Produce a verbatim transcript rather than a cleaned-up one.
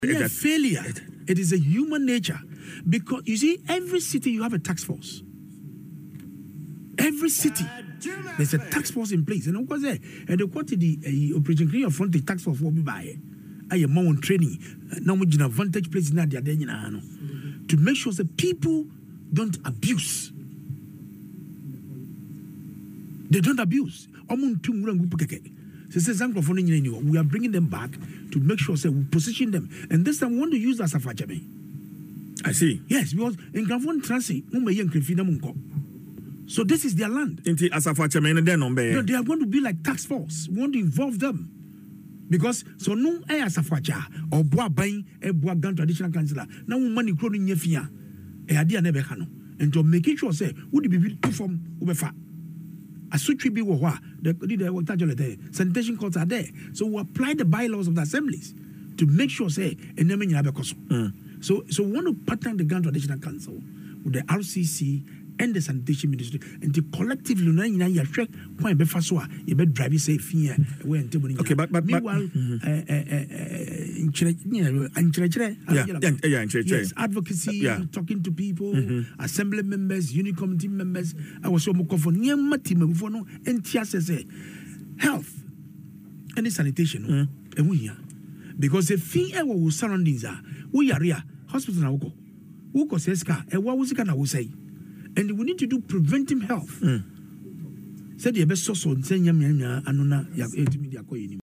Yeah, failure. It is a human nature. Because, you see, every city you have a task force. Every city, there's a task force in place. And of course, and the quarter the operation clear front the task force will be by. I am more on training. Now we have advantage place in that to make sure that people don't abuse. They don't abuse. We are bringing them back to make sure that we position them. And this time we want to use as a fachame. I see. Yes, because in Gravon Transit, so this is their land. No, they are going to be like task force. We want to involve them. Because so no air as a facha or bois buying a bois gun traditional councillor. Now money cloning yefia. A idea never hano. And to make sure say would be two form ubefa. A suit be wa the sanitation courts are there. So we apply the bylaws of the assemblies to make sure say a name in mm. So so we want to partner the Gun Traditional Council with the R C C and the sanitation ministry and to collectively you you check point be faso you be drive safe here when okay but but meanwhile in yes advocacy yeah. talking to people mm-hmm. assembly members unit committee members I was so much for nyama team for no entiase health and sanitation and we here because the fee our surroundings are we are here hospital na go who go say ska e wa wusika na wo say and we need to do preventive health. Mm. Said the best source on saying, Yamia, Anuna, Yak, eight media.